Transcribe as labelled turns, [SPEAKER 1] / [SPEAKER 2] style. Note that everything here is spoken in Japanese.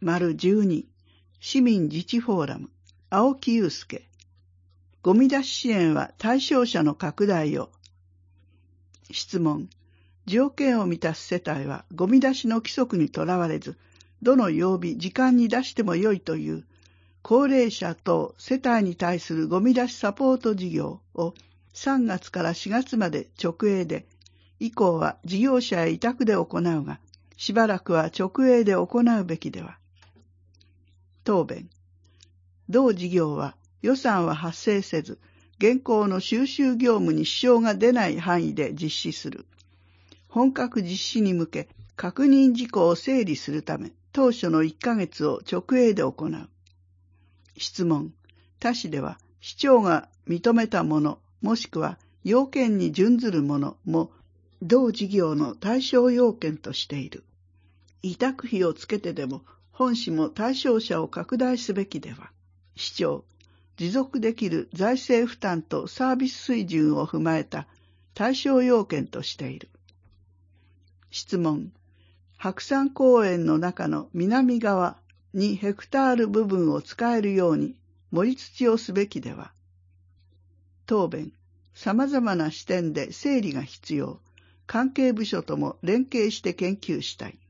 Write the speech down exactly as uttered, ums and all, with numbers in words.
[SPEAKER 1] 丸じゅうに、市民自治フォーラム、青木祐介。ゴミ出し支援は対象者の拡大を。質問。条件を満たす世帯はゴミ出しの規則にとらわれず、どの曜日、時間に出してもよいという高齢者等世帯に対するゴミ出しサポート事業をさんがつからしがつまで直営で、以降は事業者へ委託で行うが、しばらくは直営で行うべきでは。答弁。同事業は予算は発生せず、現行の収集業務に支障が出ない範囲で実施する。本格実施に向け、確認事項を整理するため、当初のいっかげつを直営で行う。質問。他市では、市長が認めたもの、もしくは要件に準ずるものも、同事業の対象要件としている。委託費をつけてでも、本市も対象者を拡大すべきでは。市長、持続できる財政負担とサービス水準を踏まえた対象要件としている。質問。白山公園の中の南側にヘクタール部分を使えるように盛り土をすべきでは。答弁。様々な視点で整理が必要。関係部署とも連携して研究したい。